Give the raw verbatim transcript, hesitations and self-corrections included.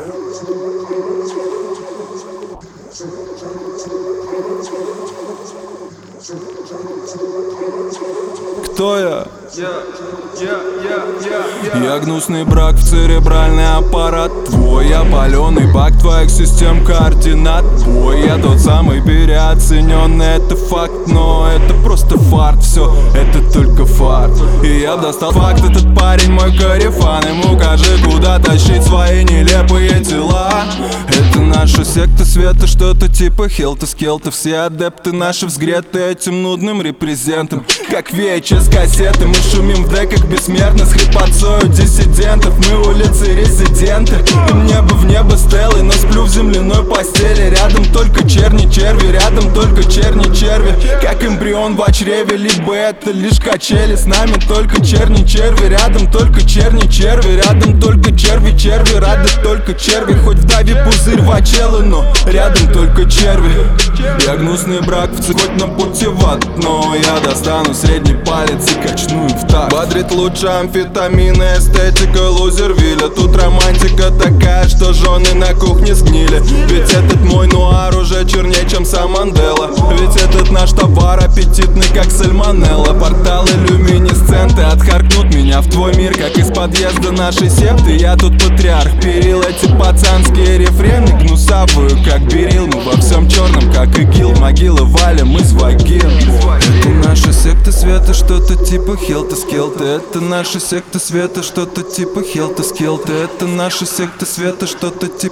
Кто я? Я, я, я, я, я. Я гнусный брак в церебральный аппарат твой. Я паленый бак твоих систем координат твой. Я тот самый переоцененный, это факт, но это просто фарт. Все, это только фарт. И я достал факт, этот парень мой корефан. Ему кажи, куда тащить свои нелепые тела. Это наша секта света, что-то типа хелта скелта. Все адепты наши взгреты этим нудным репрезентом. Как ви эйч эс кассеты, мы шумим в деках бессмертно. С хрипотцою диссидентов, мы улицы резиденты. Им небо в небо стелы, но сплю в земляной постели. Рядом только черни черви, рядом только черни черви. Как эмбрион в чреве, либо это лишь качели. С нами только черни черви, рядом только черни черви. Рядом только черви черви, рады только черви. Хоть вдави пузырь в очелы, но рядом только черви. Я гнусный брак в цепь, хоть на пути в ад, но я достану средний палец и качну им в так. Бодрит лучше амфетамины, эстетика лузервилля. Тут романтика такая, что жены на кухне сгнили. Ведь этот мой нуар уже чернее, чем сам Мандела. Ведь этот наш товар аппетитный, как сальмонелла. Порталы люминесценты отхаркнут меня в твой мир, как из подъезда нашей септы. Я тут патриарх перил, эти пацанские рефрены гнусавую, как берил. Мы во всем черном, как игил, могилы валим из вагин. Это наша секта света, что-то типа хелта скелта. Это наша секта света, что-то типа хелта скелта. Это наша секта света, что-то типа